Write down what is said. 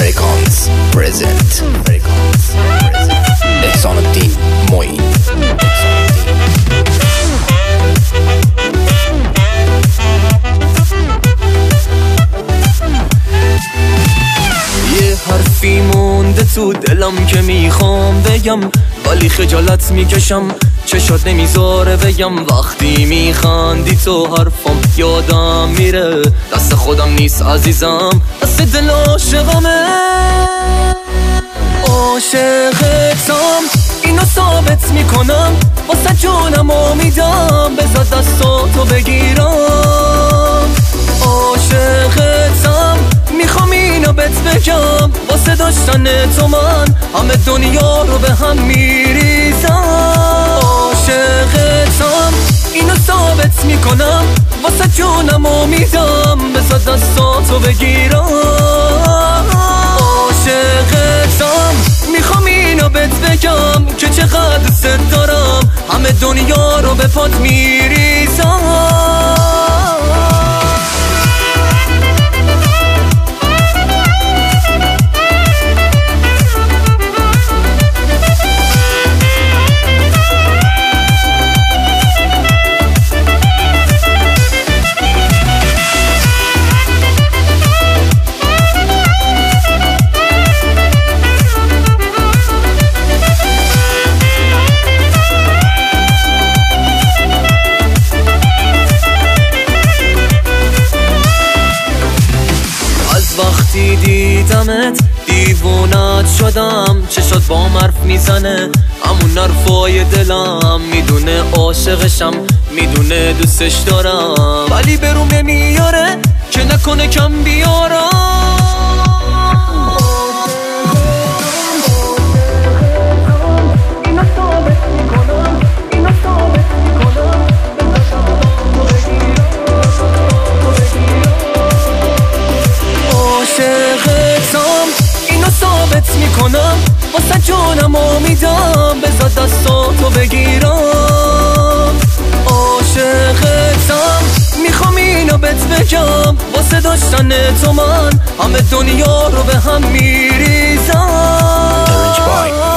فرکانس پرزنت احسان الدین معین. یه حرفی مونده تو دلم که میخوام بگم، ولی خجالت میکشم چشات نمیذاره بگم. وقتی میخندی تو حرفم یادم میره، دست خودم نیست عزیزم، دست دل عاشقمه. عاشقتم اینو ثابت میکنم، واسه جونم امیدم بذار دستاتو بگیرم. عاشقتم میخوام اینو بهت بگم، واسه داشتن تو من همه دنیا رو به هم میریزم. عاشقتم اینو ثابت میکنم، واسه جونم امیدم بذار دستاتو بگیرم. عاشقتم میخوام اینو بهت بگم که چقدر دوست دارم، همه دنیا رو به پات میریزم. وقتی دیدمت دیوونت شدم، چشات با حرف میزنه همون حرفای دلم. میدونه عاشقشم، میدونه دوستش دارم، ولی برون نمیاره که نکنه کم بیارم. ثابت میکنم واسه جونم امیدم بذار دستاتو بگیرم. عاشقتم میخوام اینو بهت بگم، واسه داشتن تو من همه دنیا رو به هم میریزم.